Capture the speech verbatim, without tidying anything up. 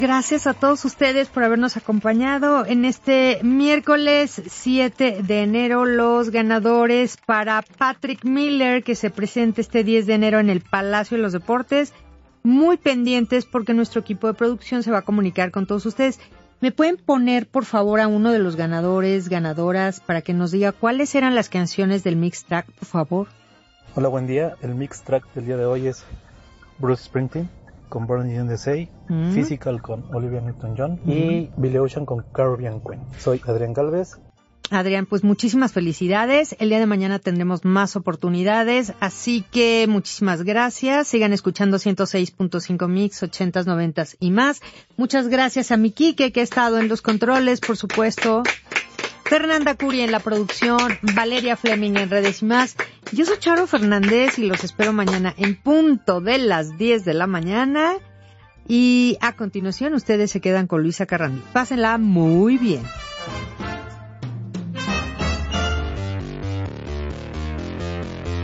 Gracias a todos ustedes por habernos acompañado en este miércoles siete de enero. Los ganadores para Patrick Miller, que se presenta este diez de enero en el Palacio de los Deportes. Muy pendientes porque nuestro equipo de producción se va a comunicar con todos ustedes. ¿Me pueden poner, por favor, a uno de los ganadores, ganadoras, para que nos diga cuáles eran las canciones del Mix Track, por favor? Hola, buen día. El Mix Track del día de hoy es Bruce Springsteen con Born in the U S A, mm. Physical con Olivia Newton-John mm. y Billy Ocean con Caribbean Queen. Soy Adrián Galvez. Adrián, pues muchísimas felicidades. El día de mañana tendremos más oportunidades, así que muchísimas gracias. Sigan escuchando ciento seis punto cinco Mix, ochentas, noventas y más. Muchas gracias a mi Quique, que ha estado en los controles, por supuesto. Fernanda Curi en la producción, Valeria Fleming en redes y más. Yo soy Charo Fernández y los espero mañana en punto de las diez de la mañana. Y a continuación ustedes se quedan con Luisa Carrandi. Pásenla muy bien.